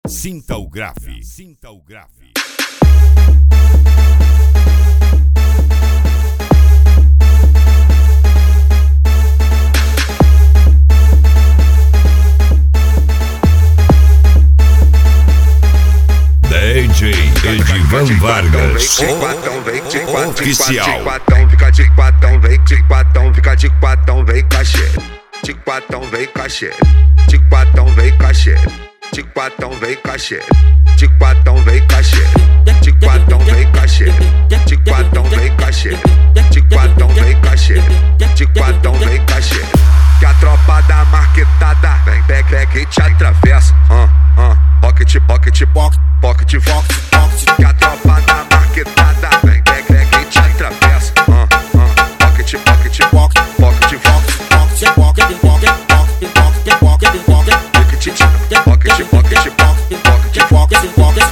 Sinta o grave. Sinta o grave. DJ Edivan Vargas, oficial. Fica de quatão, vem de quatão, fica de quatão, vem cachê. De quatão, vem cachê. De quatão, vem cachê. De quatão, vem cachê. De quatão, vem cachê. De quatão, vem cachê. De quatão, vem cachê. De quatão, vem cachê. De quatão, vem cachê. Que a tropa da marquetada vem, pega e te atravessa. Pocket, pocket, pocket, pocket, pocket, pocket. Que a tropa da marquetada vem, pega e te atravessa. Pocket, pocket, pocket, pocket, pocket, pocket, pocket, pocket, pocket, pocket, pocket, pocket, pocket.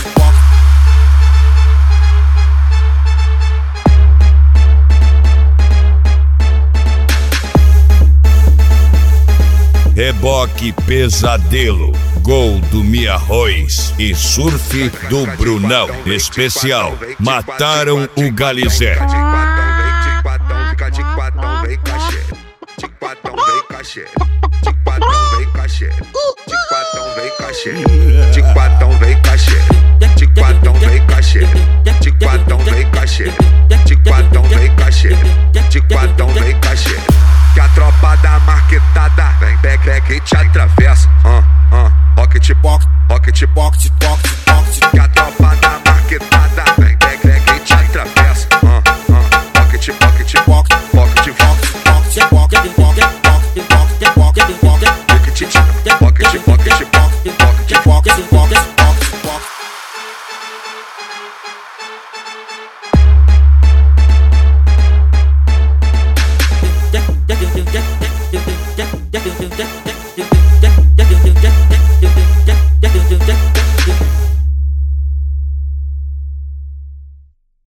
Reboque Pesadelo, gol do Miarroz e surf do Brunão. Especial, mataram o Galizé. De quatão, fica de quatão, vem cachê. De quatão, vem cachê. De quatão, vem cachê. De quatão, vem cachê. De quatão, vem cachê. De quatão, vem cachê. De quatão, vem cachê. De quatão, vem cachê. De quatão, vem cachê. Que a tropa da marquetada vem, pega e te atravessa. Pocket, pocket, pocket, pocket, pocket, pocket. Que a tropa da marquetada vem, pega e te atravessa. Pocket, pocket, pocket, pocket, pocket, pocket, pocket, pocket, pocket, pocket, pocket, pocket, pocket, pocket, pocket. Yeah.